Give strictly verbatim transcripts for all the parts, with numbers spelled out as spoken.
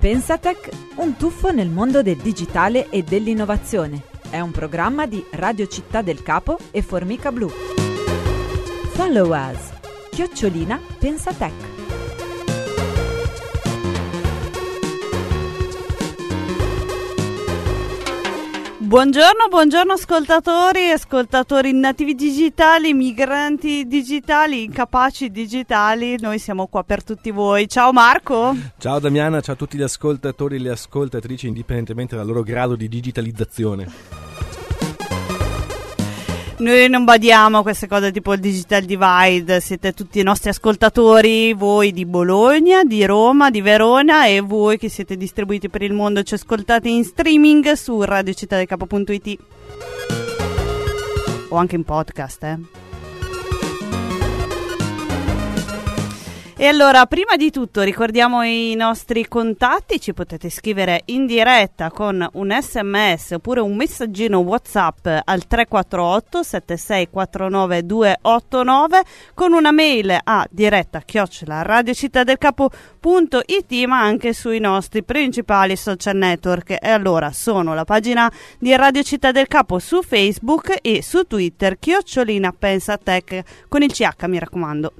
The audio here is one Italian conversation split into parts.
Pensatech, un tuffo nel mondo del digitale e dell'innovazione. È un programma di Radio Città del Capo e Formica Blu. Follow us, chiocciolina Pensatech. Buongiorno, buongiorno ascoltatori, ascoltatori nativi digitali, migranti digitali, incapaci digitali, noi siamo qua per tutti voi. Ciao Marco! Ciao Damiana, ciao a tutti gli ascoltatori e le ascoltatrici indipendentemente dal loro grado di digitalizzazione. Noi non badiamo a queste cose tipo il digital divide, siete tutti i nostri ascoltatori, voi di Bologna, di Roma, di Verona e voi che siete distribuiti per il mondo ci ascoltate in streaming su radio città del capo punto it o anche in podcast, eh. E allora, prima di tutto ricordiamo i nostri contatti, ci potete scrivere in diretta con un sms oppure un messaggino WhatsApp al tre quattro otto sette sei quattro nove due otto nove, con una mail a diretta chiocciola radio città del capo punto it, ma anche sui nostri principali social network. E allora sono la pagina di Radio Città del Capo su Facebook e su Twitter chiocciolina Pensatech con il C H, mi raccomando.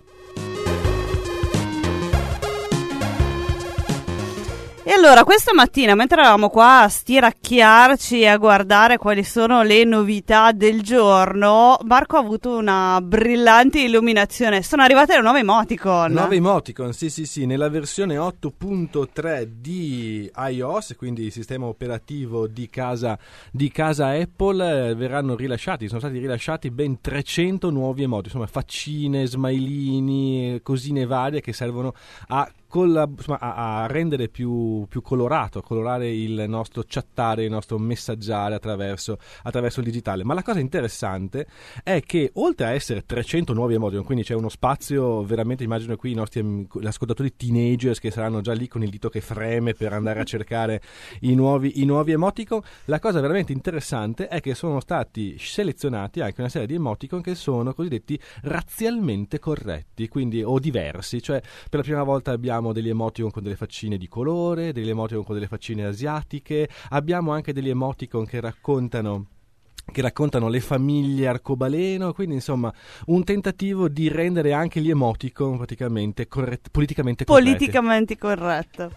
E allora questa mattina, mentre eravamo qua a stiracchiarci e a guardare quali sono le novità del giorno, Marco ha avuto una brillante illuminazione. Sono arrivate le nuove emoticon. Nuove emoticon, sì sì sì, nella versione otto punto tre di iOS, quindi il sistema operativo di casa, di casa Apple, eh, verranno rilasciati, sono stati rilasciati ben trecento nuovi emoticon, insomma faccine, smilini, cosine varie che servono a Collab- insomma, a, a rendere più, più colorato, a colorare il nostro chattare, il nostro messaggiare attraverso, attraverso il digitale. Ma la cosa interessante è che oltre a essere trecento nuovi emoticon, quindi c'è uno spazio veramente, immagino qui i nostri gli ascoltatori teenagers che saranno già lì con il dito che freme per andare a cercare i nuovi, i nuovi emoticon, la cosa veramente interessante è che sono stati selezionati anche una serie di emoticon che sono cosiddetti razzialmente corretti, quindi o diversi, cioè per la prima volta abbiamo degli emoticon con delle faccine di colore, degli emoticon con delle faccine asiatiche, abbiamo anche degli emoticon che raccontano che raccontano le famiglie arcobaleno, quindi insomma un tentativo di rendere anche gli emoticon praticamente corret- politicamente corretti. Politicamente corretto.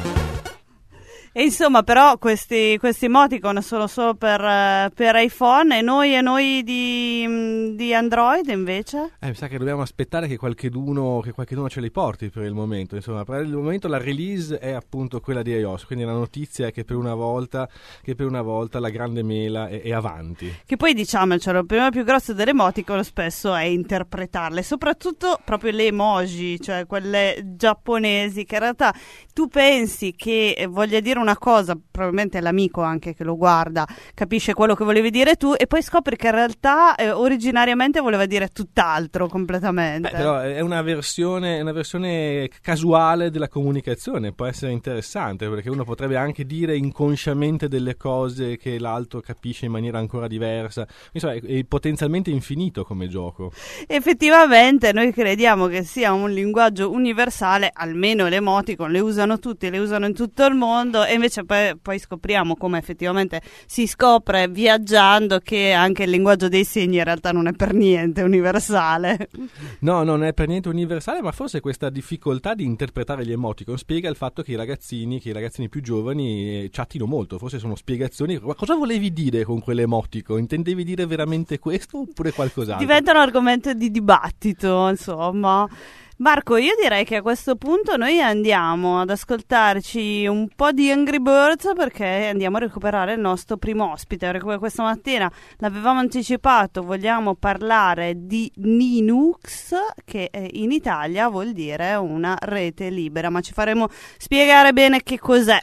E insomma, però questi, questi emoticon sono solo per, per iPhone e noi e noi di, di Android invece? Eh, mi sa che dobbiamo aspettare che qualcheduno, che qualcheduno ce li porti per il momento. Insomma, per il momento la release è appunto quella di iOS, quindi la notizia è che per una volta, che per una volta la grande mela è, è avanti. Che poi diciamocelo, il problema più grosso delle emoticon spesso è interpretarle, soprattutto proprio le emoji, cioè quelle giapponesi, che in realtà tu pensi che voglia dire una cosa, probabilmente l'amico anche che lo guarda capisce quello che volevi dire tu e poi scopri che in realtà eh, originariamente voleva dire tutt'altro completamente. Beh, però è una versione, una versione casuale della comunicazione, può essere interessante perché uno potrebbe anche dire inconsciamente delle cose che l'altro capisce in maniera ancora diversa, insomma è, è potenzialmente infinito come gioco. Effettivamente noi crediamo che sia un linguaggio universale, almeno le emoticon le usano tutti, le usano in tutto il mondo, e invece poi, poi scopriamo come effettivamente si scopre viaggiando che anche il linguaggio dei segni in realtà non è per niente universale. No, non è per niente universale, ma forse questa difficoltà di interpretare gli emoticon spiega il fatto che i ragazzini, che i ragazzini più giovani eh, chattino molto, forse sono spiegazioni. Ma cosa volevi dire con quell'emoticon? Intendevi dire veramente questo oppure qualcos'altro? Diventa un argomento di dibattito, insomma. Marco, io direi che a questo punto noi andiamo ad ascoltarci un po' di Angry Birds perché andiamo a recuperare il nostro primo ospite, perché come questa mattina l'avevamo anticipato, vogliamo parlare di Linux, che in Italia vuol dire una rete libera, ma ci faremo spiegare bene che cos'è.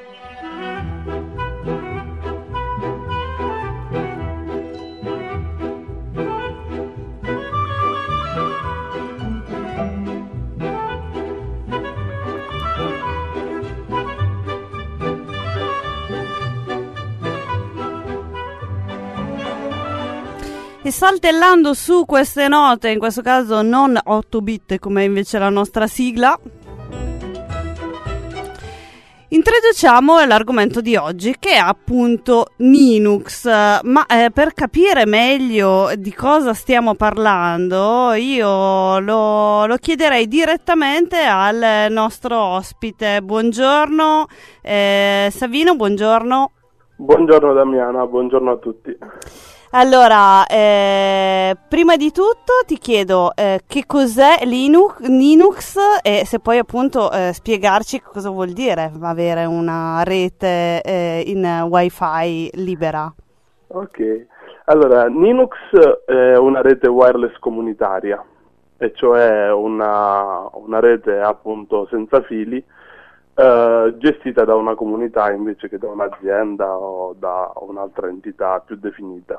E saltellando su queste note, in questo caso non otto bit come invece la nostra sigla, Introduciamo l'argomento di oggi, che è appunto Linux, ma eh, per capire meglio di cosa stiamo parlando io lo, lo chiederei direttamente al nostro ospite. Buongiorno eh, Savino, buongiorno. Buongiorno Damiana, buongiorno a tutti. Allora, eh, prima di tutto ti chiedo eh, che cos'è Linux, Linux e se puoi appunto eh, spiegarci cosa vuol dire avere una rete eh, in Wi-Fi libera. Ok, allora Linux è una rete wireless comunitaria, e cioè una, una rete appunto senza fili, eh, gestita da una comunità invece che da un'azienda o da un'altra entità più definita.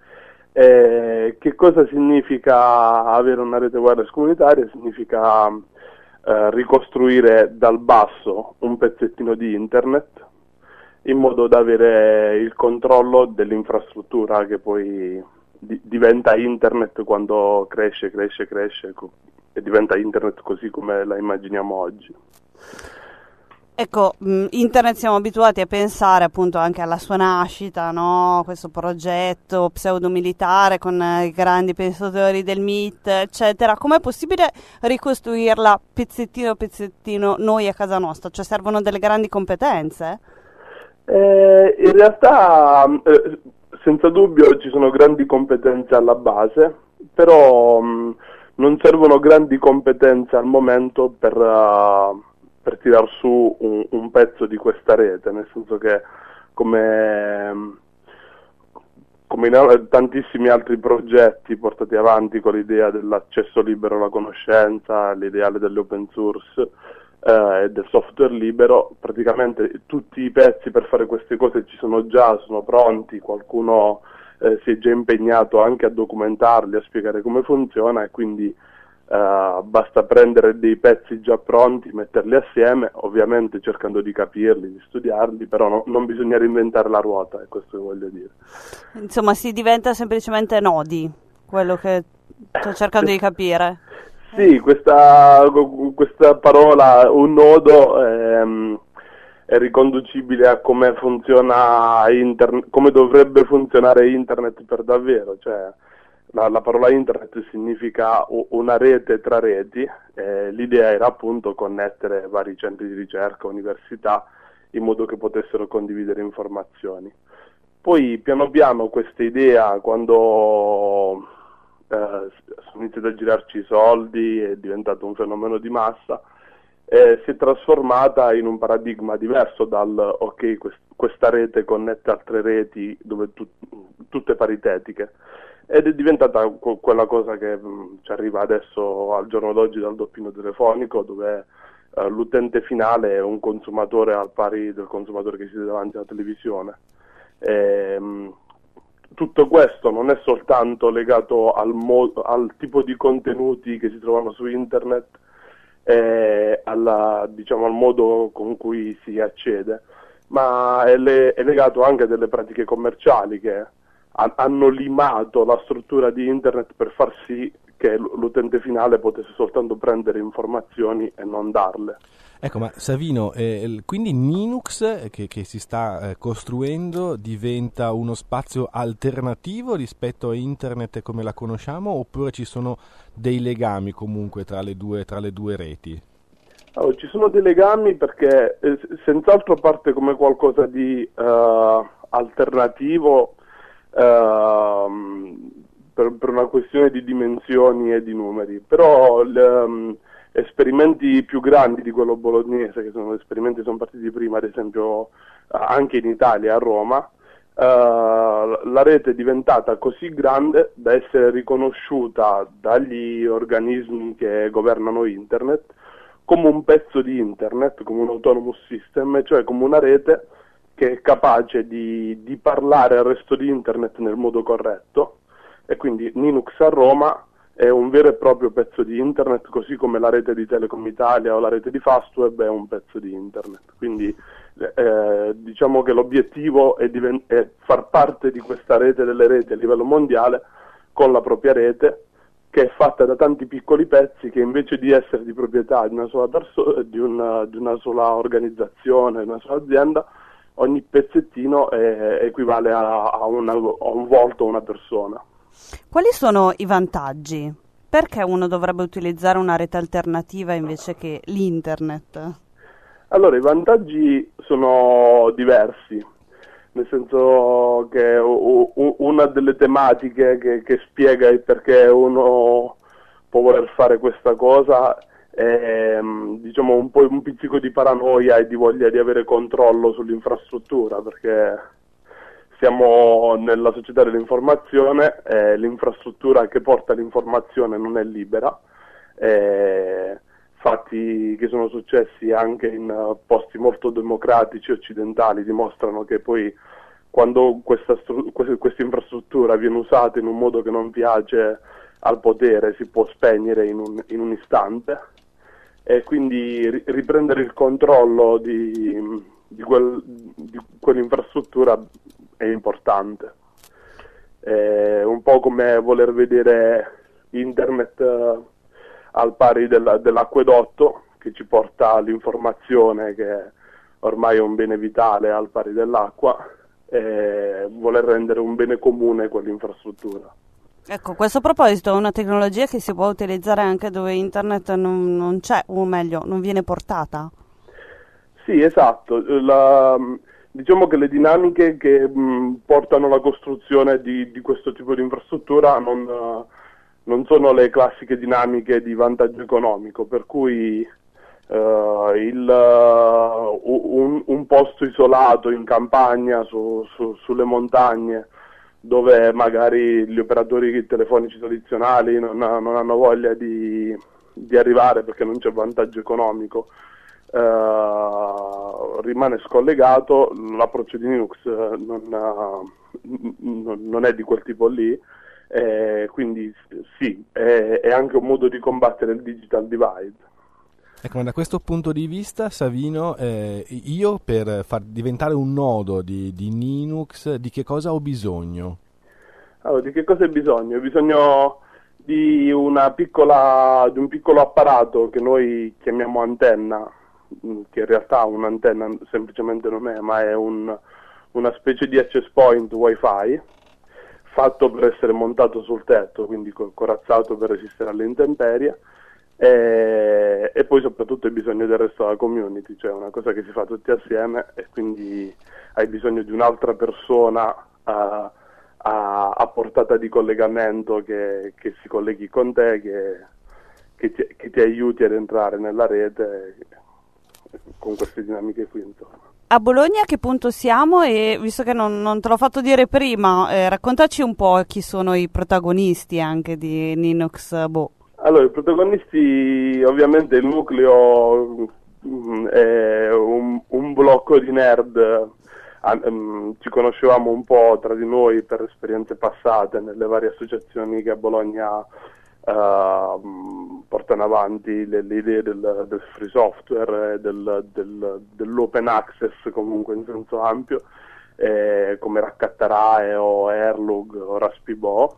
Eh, che cosa significa avere una rete wireless comunitaria? Significa eh, ricostruire dal basso un pezzettino di internet in modo da avere il controllo dell'infrastruttura che poi di- diventa internet quando cresce, cresce, cresce e diventa internet così come la immaginiamo oggi. Ecco, internet siamo abituati a pensare appunto anche alla sua nascita, no? Questo progetto pseudo-militare con i grandi pensatori del M I T, eccetera. Com'è possibile ricostruirla pezzettino a pezzettino noi a casa nostra? Cioè servono delle grandi competenze? Eh, in realtà, eh, senza dubbio ci sono grandi competenze alla base, però mh, non servono grandi competenze al momento per... Uh, per tirar su un, un pezzo di questa rete, nel senso che come, come in tantissimi altri progetti portati avanti con l'idea dell'accesso libero alla conoscenza, l'ideale dell'open source eh, e del software libero, praticamente tutti i pezzi per fare queste cose ci sono già, sono pronti, qualcuno eh, si è già impegnato anche a documentarli, a spiegare come funziona, e quindi Uh, basta prendere dei pezzi già pronti, metterli assieme, ovviamente cercando di capirli, di studiarli, però no, non bisogna reinventare la ruota, è questo che voglio dire. Insomma, si diventa semplicemente nodi, quello che sto cercando di capire. Sì, questa, questa parola, un nodo, è, è riconducibile a come funziona internet, come dovrebbe funzionare internet per davvero, cioè La, la parola internet significa una rete tra reti, eh, l'idea era appunto connettere vari centri di ricerca, università, in modo che potessero condividere informazioni. Poi piano piano questa idea, quando eh, sono iniziati a girarci i soldi, è diventato un fenomeno di massa, eh, si è trasformata in un paradigma diverso dal ok, quest- questa rete connette altre reti dove tu- tutte paritetiche. Ed è diventata quella cosa che mh, ci arriva adesso al giorno d'oggi dal doppino telefonico, dove uh, l'utente finale è un consumatore al pari del consumatore che siede davanti alla televisione. E, mh, tutto questo non è soltanto legato al, mo- al tipo di contenuti che si trovano su internet e alla, diciamo, al modo con cui si accede, ma è, le- è legato anche a delle pratiche commerciali che hanno limato la struttura di internet per far sì che l'utente finale potesse soltanto prendere informazioni e non darle. Ecco, ma Savino, eh, quindi Linux che, che si sta eh, costruendo diventa uno spazio alternativo rispetto a internet come la conosciamo, oppure ci sono dei legami comunque tra le due, tra le due reti? Allora, ci sono dei legami perché eh, senz'altro parte come qualcosa di uh, alternativo, Uh, per, per una questione di dimensioni e di numeri, però gli um, esperimenti più grandi di quello bolognese, che sono esperimenti che sono partiti prima, ad esempio uh, anche in Italia, a Roma, uh, la rete è diventata così grande da essere riconosciuta dagli organismi che governano internet come un pezzo di internet, come un autonomous system, cioè come una rete che è capace di, di parlare al resto di internet nel modo corretto, e quindi Linux a Roma è un vero e proprio pezzo di internet, così come la rete di Telecom Italia o la rete di Fastweb è un pezzo di internet. Quindi eh, diciamo che l'obiettivo è, diven- è far parte di questa rete delle reti a livello mondiale con la propria rete, che è fatta da tanti piccoli pezzi che invece di essere di proprietà di una sola persona, di una, di una sola organizzazione, di una sola azienda, ogni pezzettino è, equivale a, a, una, a un volto, a una persona. Quali sono i vantaggi? Perché uno dovrebbe utilizzare una rete alternativa invece che l'internet? Allora, i vantaggi sono diversi, nel senso che una delle tematiche che, che spiega il perché uno può voler fare questa cosa è, diciamo, un po' un pizzico di paranoia e di voglia di avere controllo sull'infrastruttura, perché siamo nella società dell'informazione e l'infrastruttura che porta l'informazione non è libera. E fatti che sono successi anche in posti molto democratici occidentali dimostrano che poi quando questa, stru- questa infrastruttura viene usata in un modo che non piace al potere si può spegnere in un, in un istante, e quindi ri- riprendere il controllo di, di, quel, di quell'infrastruttura è importante. È un po' come voler vedere internet uh, al pari della, dell'acquedotto che ci porta l'informazione, che ormai è un bene vitale al pari dell'acqua, e voler rendere un bene comune quell'infrastruttura. Ecco, questo a proposito è una tecnologia che si può utilizzare anche dove internet non, non c'è, o meglio, non viene portata? Sì, esatto. La, diciamo che le dinamiche che mh, portano alla costruzione di, di questo tipo di infrastruttura non... Uh, non sono le classiche dinamiche di vantaggio economico, per cui uh, il, uh, un, un posto isolato in campagna, su, su, sulle montagne, dove magari gli operatori telefonici tradizionali non, ha, non hanno voglia di, di arrivare perché non c'è vantaggio economico, uh, rimane scollegato. L'approccio di Linux non, uh, non è di quel tipo lì. Eh, quindi sì, è, è anche un modo di combattere il digital divide. Ecco, da questo punto di vista, Savino, eh, io per far diventare un nodo di, di Linux, di che cosa ho bisogno? Allora, di che cosa hai bisogno? Hai bisogno di una piccola, di un piccolo apparato che noi chiamiamo antenna, che in realtà un'antenna semplicemente non è, ma è un, una specie di access point wifi, fatto per essere montato sul tetto, quindi corazzato per resistere alle intemperie, e, e poi soprattutto hai bisogno del resto della community, cioè una cosa che si fa tutti assieme, e quindi hai bisogno di un'altra persona a, a, a portata di collegamento che, che si colleghi con te, che, che, ti, che ti aiuti ad entrare nella rete con queste dinamiche qui intorno. A Bologna a che punto siamo? E visto che non, non te l'ho fatto dire prima, eh, raccontaci un po' chi sono i protagonisti anche di Linux Boh. Allora, i protagonisti, ovviamente il nucleo mh, è un, un blocco di nerd. Ah, um, ci conoscevamo un po' tra di noi per esperienze passate nelle varie associazioni che a Bologna Uh, portano avanti le, le idee del, del free software, del, del, dell'open access comunque in senso ampio, eh, come Raccatarae o Erlug o Raspberry.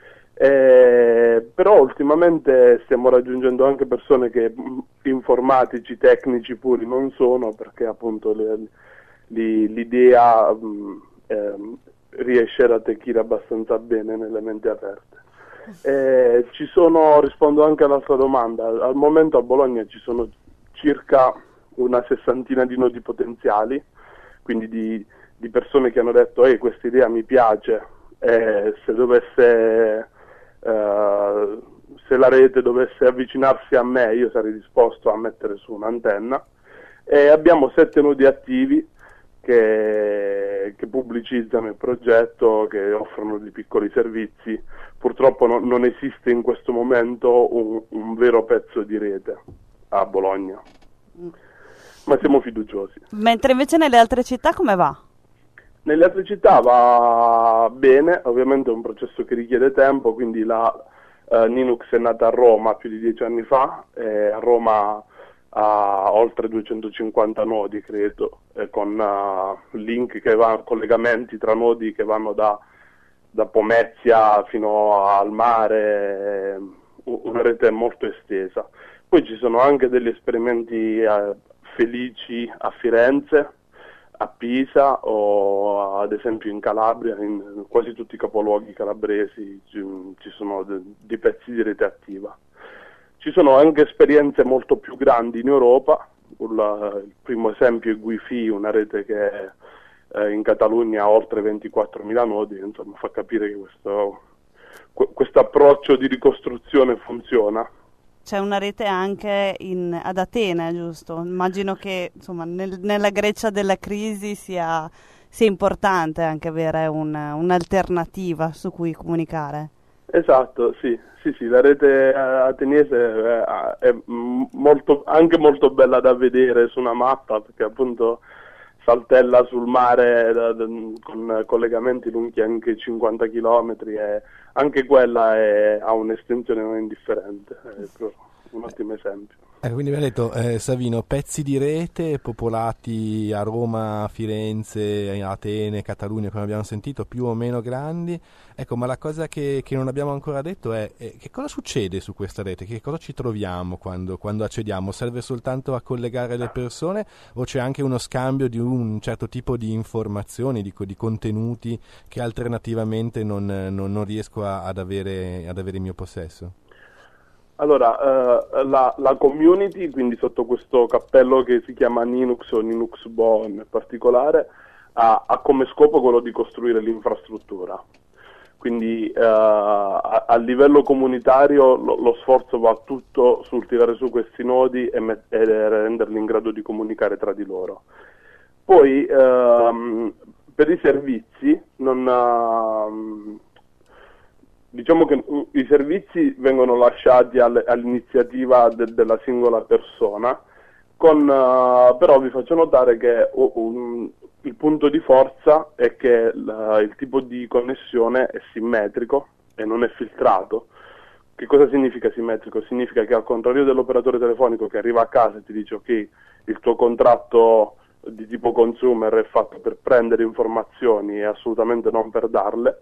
Eh, però ultimamente stiamo raggiungendo anche persone che informatici, tecnici puri non sono, perché appunto le, le, l'idea um, eh, riesce ad attecchire abbastanza bene nelle menti aperte. Eh, ci sono, rispondo anche all'altra domanda, al momento a Bologna ci sono circa una sessantina di nodi potenziali, quindi di, di persone che hanno detto ehi, questa idea mi piace, eh, se dovesse eh, se la rete dovesse avvicinarsi a me io sarei disposto a mettere su un'antenna, e abbiamo sette nodi attivi Che, che pubblicizzano il progetto, che offrono dei piccoli servizi. Purtroppo no, non esiste in questo momento un, un vero pezzo di rete a Bologna, ma siamo fiduciosi. Mentre invece nelle altre città come va? Nelle altre città va bene, ovviamente è un processo che richiede tempo, quindi la uh, Linux è nata a Roma più di dieci anni fa, e a Roma a oltre duecentocinquanta nodi, credo, eh, con uh, link che vanno, collegamenti tra nodi che vanno da, da Pomezia fino al mare, una rete molto estesa. Poi ci sono anche degli esperimenti eh, felici a Firenze, a Pisa o ad esempio in Calabria, in quasi tutti i capoluoghi calabresi ci, ci sono de, dei pezzi di rete attiva. Ci sono anche esperienze molto più grandi in Europa. Il, il primo esempio è Wi-Fi, una rete che eh, in Catalogna ha oltre ventiquattromila nodi, insomma fa capire che questo questo approccio di ricostruzione funziona. C'è una rete anche in, ad Atene, giusto? Immagino che insomma nel, nella Grecia della crisi sia, sia importante anche avere un, un'alternativa su cui comunicare. Esatto, sì, sì, sì, la rete ateniese è, è molto, anche molto bella da vedere su una mappa, perché appunto saltella sul mare da, da, con collegamenti lunghi anche cinquanta chilometri e anche quella è, ha un'estensione non indifferente, è un ottimo esempio. Eh, quindi mi ha detto eh, Savino, pezzi di rete popolati a Roma, Firenze, Atene, Catalogna, come abbiamo sentito, più o meno grandi. Ecco, ma la cosa che, che non abbiamo ancora detto è, è che cosa succede su questa rete, che cosa ci troviamo quando, quando accediamo? Serve soltanto a collegare le persone o c'è anche uno scambio di un certo tipo di informazioni, di, di contenuti che alternativamente non, non, non riesco a, ad, avere, ad avere in mio possesso? Allora, eh, la, la community, quindi sotto questo cappello che si chiama Linux o Linuxbo in particolare, ha, ha come scopo quello di costruire l'infrastruttura. Quindi eh, a, a livello comunitario lo, lo sforzo va tutto sul tirare su questi nodi e, met- e renderli in grado di comunicare tra di loro. Poi ehm, per i servizi non... Uh, Diciamo che i servizi vengono lasciati al, all'iniziativa de, della singola persona, con, uh, però vi faccio notare che uh, um, il punto di forza è che uh, il tipo di connessione è simmetrico e non è filtrato. Che cosa significa simmetrico? Significa che al contrario dell'operatore telefonico che arriva a casa e ti dice ok, il tuo contratto di tipo consumer è fatto per prendere informazioni e assolutamente non per darle,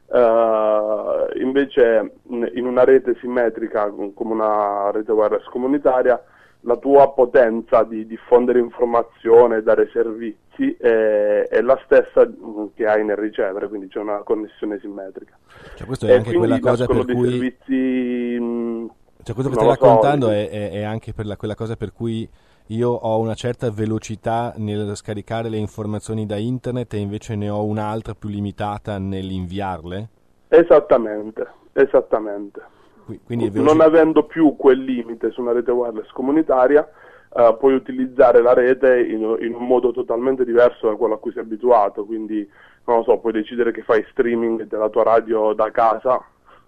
Uh, invece in una rete simmetrica come una rete wireless comunitaria la tua potenza di diffondere informazione e dare servizi è, è la stessa che hai nel ricevere, quindi c'è una connessione simmetrica. Cioè questo è e anche quella cosa per cui servizi, cioè questo che stai raccontando so, è, è, è anche per la, quella cosa per cui io ho una certa velocità nel scaricare le informazioni da internet e invece ne ho un'altra più limitata nell'inviarle? Esattamente, esattamente. Quindi non avendo più quel limite su una rete wireless comunitaria, uh, puoi utilizzare la rete in, in un modo totalmente diverso da quello a cui sei abituato, quindi non lo so, puoi decidere che fai streaming della tua radio da casa,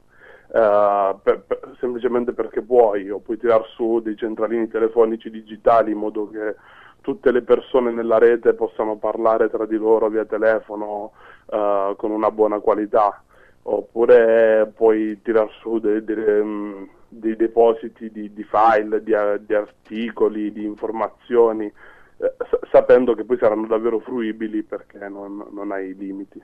Uh, per, per, semplicemente perché puoi, o puoi tirar su dei centralini telefonici digitali in modo che tutte le persone nella rete possano parlare tra di loro via telefono uh, con una buona qualità, oppure puoi tirar su dei, dei, um, dei depositi di, di file, di, di articoli, di informazioni, eh, sapendo che poi saranno davvero fruibili perché non, non hai limiti.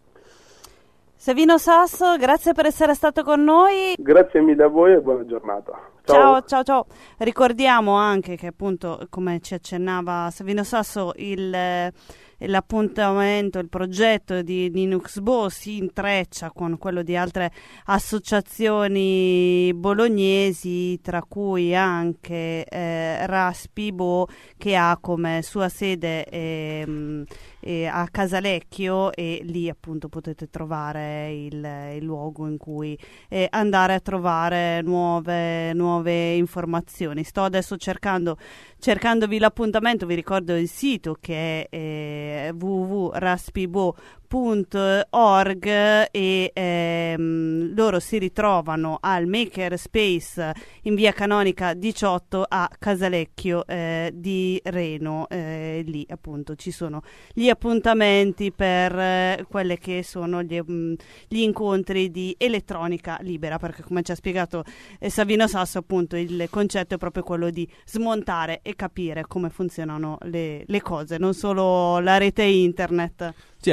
Savino Sasso, grazie per essere stato con noi. Grazie mille a voi e buona giornata. Ciao. ciao, ciao, ciao. Ricordiamo anche che appunto, come ci accennava Savino Sasso, il, l'appuntamento, il progetto di Linuxbo si intreccia con quello di altre associazioni bolognesi, tra cui anche eh, Raspibo, che ha come sua sede eh, eh, a Casalecchio, e lì appunto potete trovare il, il luogo in cui eh, andare a trovare nuove, nuove informazioni. Sto adesso cercando cercandovi l'appuntamento, vi ricordo il sito che è eh, w w w punto raspibo punto org e ehm, loro si ritrovano al Makerspace in via Canonica diciotto a Casalecchio eh, di Reno. Eh, lì appunto ci sono gli appuntamenti per eh, quelle che sono gli, mh, gli incontri di elettronica libera, perché come ci ha spiegato eh, Savino Sasso, appunto il concetto è proprio quello di smontare e capire come funzionano le, le cose, non solo la rete internet. Sì, assomiglia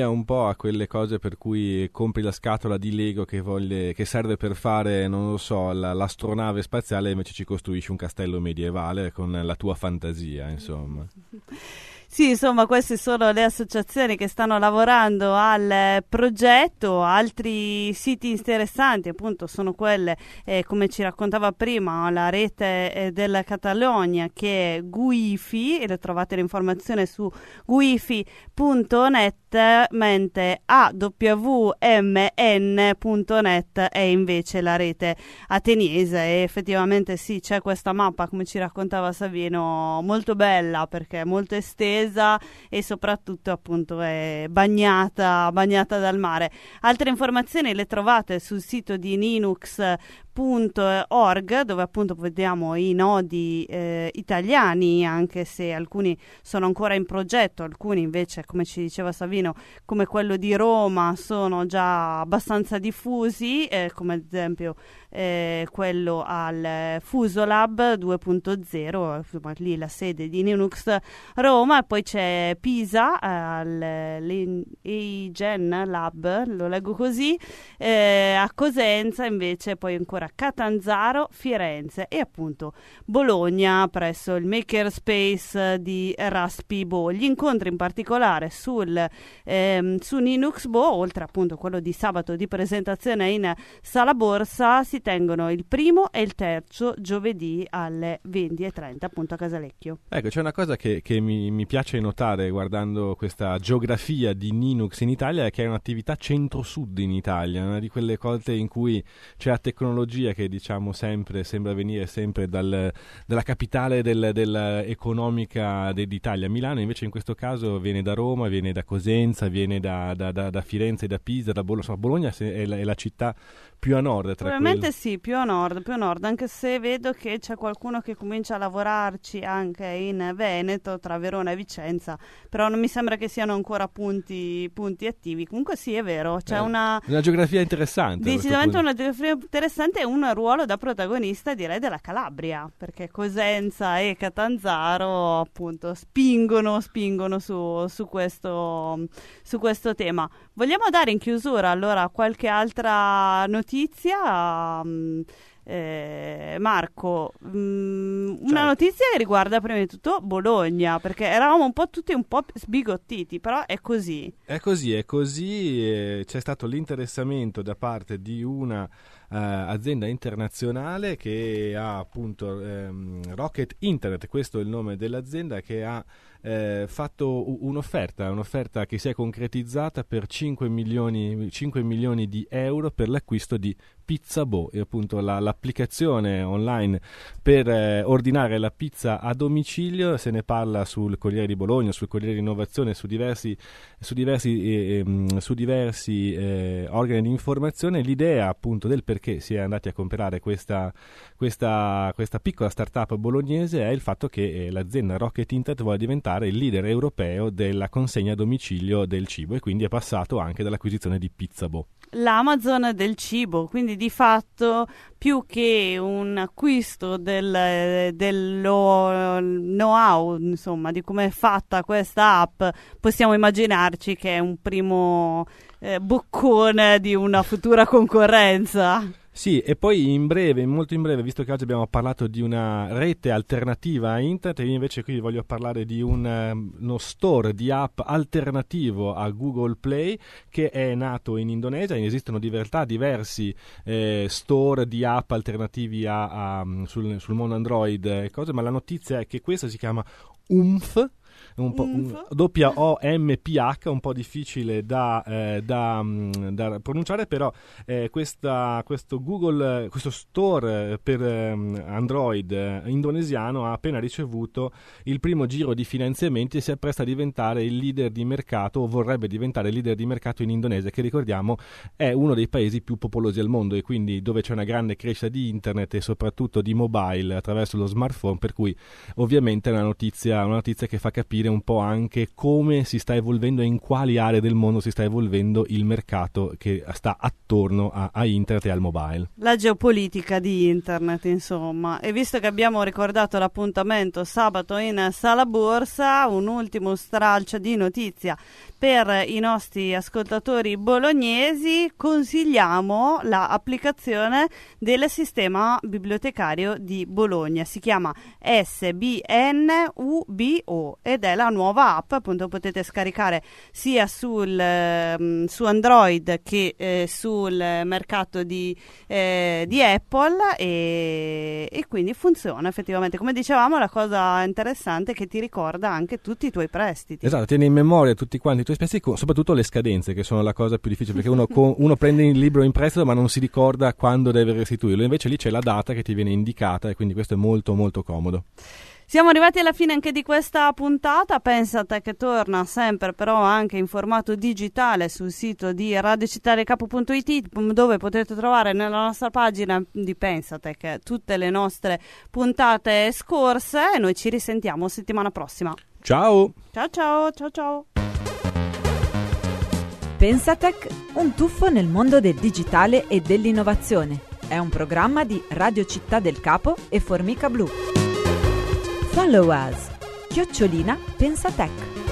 assomiglia un po' a quelle cose per cui compri la scatola di Lego che, voglie, che serve per fare, non lo so, la, l'astronave spaziale, e invece ci costruisci un castello medievale con la tua fantasia, insomma. Sì, insomma, queste sono le associazioni che stanno lavorando al progetto. Altri siti interessanti, appunto, sono quelle, eh, come ci raccontava prima, la rete eh, della Catalogna, che è Guifi, e trovate l'informazione su guifi punto net, mentre A W M N punto net è invece la rete ateniese. E effettivamente sì, c'è questa mappa, come ci raccontava Savino, molto bella perché è molto estesa e soprattutto appunto è bagnata, bagnata dal mare. Altre informazioni le trovate sul sito di Linux punto org, dove appunto vediamo i nodi eh, italiani, anche se alcuni sono ancora in progetto, alcuni invece, come ci diceva Savino, come quello di Roma, sono già abbastanza diffusi, eh, come ad esempio eh, quello al Fusolab due punto zero, insomma, lì la sede di Linux Roma, e poi c'è Pisa eh, al Eigen Lab, lo leggo così, eh, a Cosenza invece, poi ancora Catanzaro, Firenze e appunto Bologna presso il Makerspace di Raspibo. Gli incontri in particolare sul ehm, su Linuxbo, oltre appunto quello di sabato di presentazione in Sala Borsa, si tengono il primo e il terzo giovedì alle venti e trenta appunto a Casalecchio. Ecco, c'è una cosa che, che mi, mi piace notare guardando questa geografia di Linux in Italia, è che è un'attività centro-sud in Italia, una di quelle cose in cui c'è la tecnologia che diciamo sempre sembra venire sempre dal, dalla capitale del, del economica de, d'Italia, Milano, invece in questo caso viene da Roma, viene da Cosenza, viene da, da, da, da Firenze, da Pisa, da Bologna. Insomma, Bologna è la, è la città più a nord tra Probabilmente quelle. sì, più a nord, più a nord, anche se vedo che c'è qualcuno che comincia a lavorarci anche in Veneto, tra Verona e Vicenza, però non mi sembra che siano ancora punti, punti attivi. Comunque sì, è vero, c'è eh, una... una geografia interessante. Decisamente una geografia interessante e un ruolo da protagonista, direi, della Calabria, perché Cosenza e Catanzaro appunto spingono, spingono su, su, questo, su questo tema. Vogliamo dare in chiusura allora qualche altra notizia? Um, eh, Marco, um, una certo. notizia che riguarda prima di tutto Bologna, perché eravamo un po' tutti un po' sbigottiti, però è così. È così, è così. Eh, c'è stato l'interessamento da parte di una Uh, azienda internazionale che ha appunto ehm, Rocket Internet, questo è il nome dell'azienda, che ha eh, fatto un'offerta, un'offerta che si è concretizzata per cinque milioni, cinque milioni di euro per l'acquisto di Pizzabo, e appunto la, l'applicazione online per eh, ordinare la pizza a domicilio. Se ne parla sul Corriere di Bologna, sul Corriere di Innovazione, su diversi, su diversi, eh, eh, su diversi eh, organi di informazione. L'idea appunto del perché si è andati a comprare questa, questa, questa piccola startup bolognese è il fatto che eh, l'azienda Rocket Internet vuole diventare il leader europeo della consegna a domicilio del cibo, e quindi è passato anche dall'acquisizione di Pizzabo. L'Amazon del cibo, quindi di fatto più che un acquisto del, dello know-how, insomma, di come è fatta questa app, possiamo immaginarci che è un primo eh, boccone di una futura concorrenza. Sì, e poi in breve, molto in breve, visto che oggi abbiamo parlato di una rete alternativa a internet, io invece qui voglio parlare di un, um, uno store di app alternativo a Google Play che è nato in Indonesia. Esistono divertà, diversi eh, store di app alternativi a, a, sul, sul mondo Android e cose, ma la notizia è che questa si chiama Oomph, un po', un, doppia O M P H, un po' difficile da, eh, da, da pronunciare, però eh, questa, questo Google, questo store per eh, Android eh, indonesiano ha appena ricevuto il primo giro di finanziamenti e si appresta a diventare il leader di mercato, o vorrebbe diventare il leader di mercato in Indonesia, che ricordiamo è uno dei paesi più popolosi al mondo, e quindi dove c'è una grande crescita di internet e soprattutto di mobile attraverso lo smartphone, per cui ovviamente è una notizia, una notizia che fa capire capire un po' anche come si sta evolvendo e in quali aree del mondo si sta evolvendo il mercato che sta attorno a, a internet e al mobile. La geopolitica di internet, insomma. E visto che abbiamo ricordato l'appuntamento sabato in Sala Borsa, un ultimo stralcio di notizia per i nostri ascoltatori bolognesi: consigliamo l'applicazione del sistema bibliotecario di Bologna. Si chiama S B N U B O ed è la nuova app, appunto potete scaricare sia sul, eh, su Android che eh, sul mercato di, eh, di Apple e, e quindi funziona effettivamente. Come dicevamo, la cosa interessante è che ti ricorda anche tutti i tuoi prestiti. Esatto, tieni in memoria tutti quanti i tuoi prestiti, soprattutto le scadenze, che sono la cosa più difficile, perché uno, uno prende il libro in prestito ma non si ricorda quando deve restituirlo, invece lì c'è la data che ti viene indicata e quindi questo è molto molto comodo. Siamo arrivati alla fine anche di questa puntata. Pensate che torna sempre però anche in formato digitale sul sito di radio città del capo punto it, dove potete trovare nella nostra pagina di Pensatech tutte le nostre puntate scorse, e noi ci risentiamo settimana prossima. Ciao! Ciao ciao, ciao ciao! Pensatech, un tuffo nel mondo del digitale e dell'innovazione. È un programma di Radio Città del Capo e Formica Blu. Follow us, chiocciolina Pensatech.